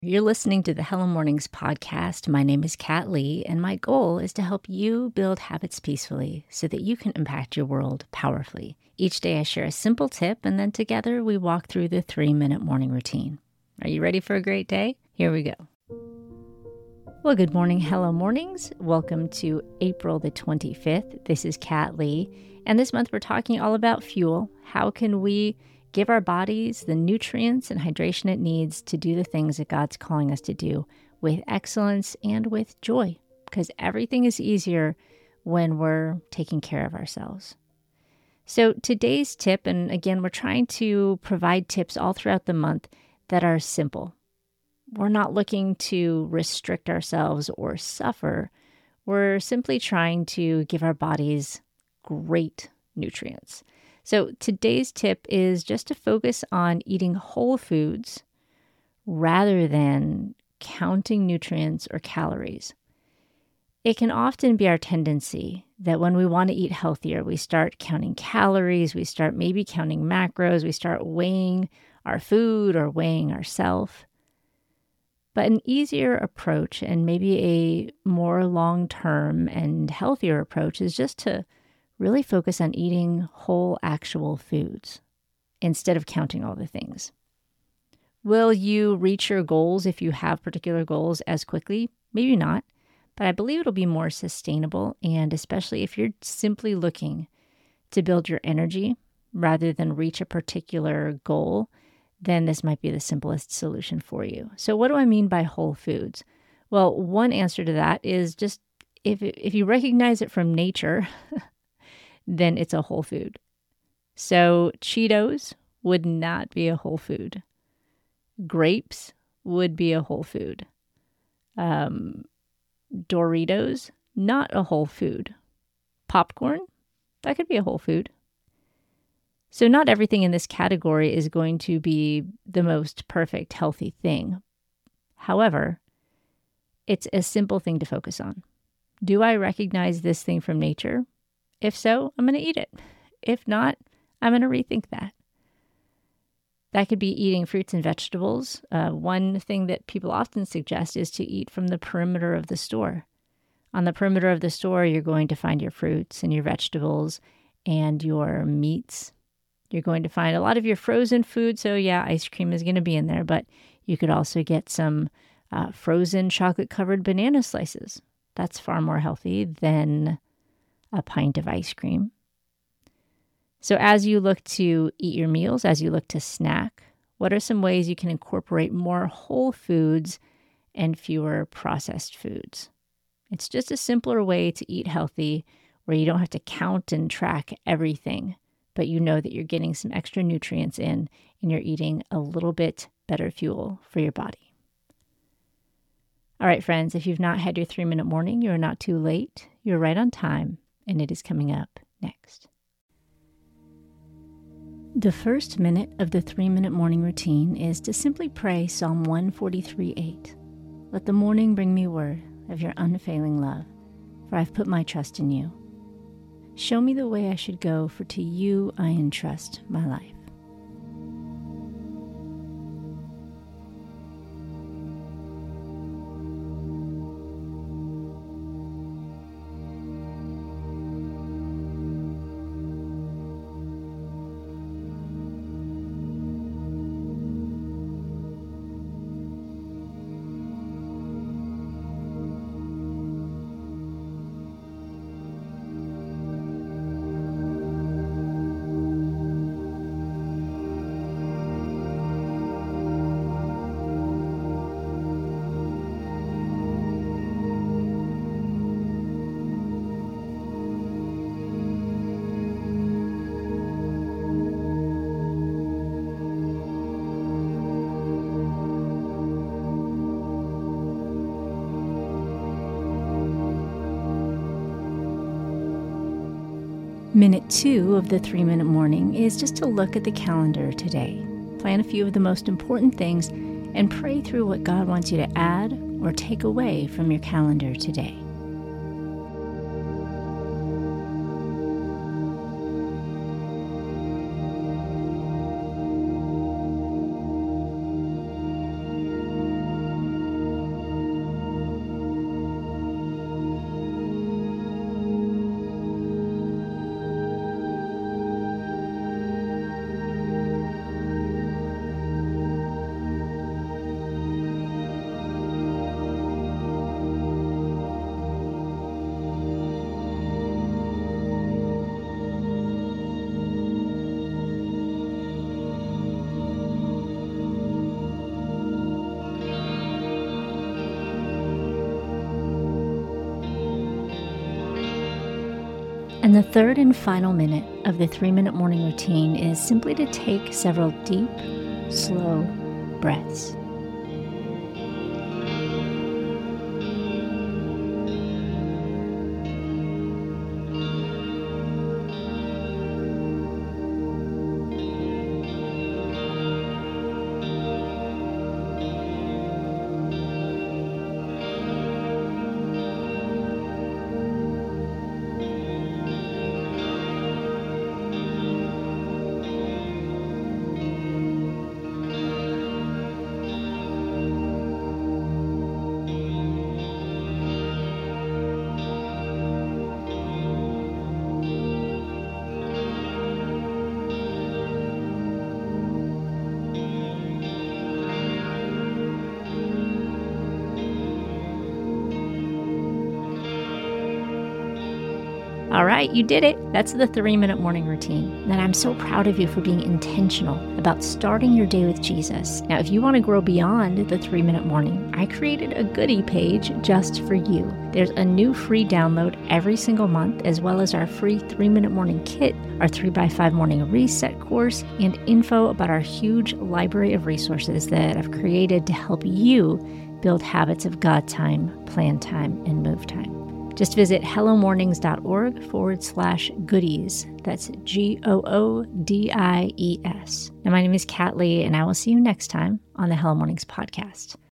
You're listening to the Hello Mornings podcast. My name is Kat Lee, and my goal is to help you build habits peacefully so that you can impact your world powerfully. Each day I share a simple tip, and then together we walk through the 3-minute morning routine. Are you ready for a great day? Here we go. Well, good morning, Hello Mornings. Welcome to April the 25th. This is Kat Lee, and this month we're talking all about fuel. How can we give our bodies the nutrients and hydration it needs to do the things that God's calling us to do with excellence and with joy, because everything is easier when we're taking care of ourselves. So today's tip, and again, we're trying to provide tips all throughout the month that are simple. We're not looking to restrict ourselves or suffer. We're simply trying to give our bodies great nutrients. So today's tip is just to focus on eating whole foods rather than counting nutrients or calories. It can often be our tendency that when we want to eat healthier, we start counting calories, we start maybe counting macros, we start weighing our food or weighing ourselves. But an easier approach and maybe a more long-term and healthier approach is just to really focus on eating whole, actual foods instead of counting all the things. Will you reach your goals if you have particular goals as quickly? Maybe not, but I believe it'll be more sustainable, and especially if you're simply looking to build your energy rather than reach a particular goal, then this might be the simplest solution for you. So what do I mean by whole foods? Well, one answer to that is just if you recognize it from nature, then it's a whole food. So Cheetos would not be a whole food. Grapes would be a whole food. Doritos, not a whole food. Popcorn, that could be a whole food. So not everything in this category is going to be the most perfect, healthy thing. However, it's a simple thing to focus on. Do I recognize this thing from nature? If so, I'm going to eat it. If not, I'm going to rethink that. That could be eating fruits and vegetables. One thing that people often suggest is to eat from the perimeter of the store. On the perimeter of the store, you're going to find your fruits and your vegetables and your meats. You're going to find a lot of your frozen food. So yeah, ice cream is going to be in there, but you could also get some frozen chocolate-covered banana slices. That's far more healthy than a pint of ice cream. So as you look to eat your meals, as you look to snack, what are some ways you can incorporate more whole foods and fewer processed foods? It's just a simpler way to eat healthy where you don't have to count and track everything, but you know that you're getting some extra nutrients in and you're eating a little bit better fuel for your body. All right, friends, if you've not had your 3-minute morning, you're not too late. You're right on time. And it is coming up next. The first minute of the 3-minute morning routine is to simply pray Psalm 143:8. Let the morning bring me word of your unfailing love, for I've put my trust in you. Show me the way I should go, for to you I entrust my life. Minute 2 of the 3-minute morning is just to look at the calendar today. Plan a few of the most important things and pray through what God wants you to add or take away from your calendar today. And the third and final minute of the 3-minute morning routine is simply to take several deep, slow breaths. All right, you did it. That's the 3-minute morning routine. And I'm so proud of you for being intentional about starting your day with Jesus. Now, if you want to grow beyond the 3-minute morning, I created a goodie page just for you. There's a new free download every single month, as well as our free 3-minute morning kit, our 3x5 morning reset course, and info about our huge library of resources that I've created to help you build habits of God time, plan time, and move time. Just visit hellomornings.org/goodies. That's GOODIES. Now, my name is Kat Lee, and I will see you next time on the Hello Mornings podcast.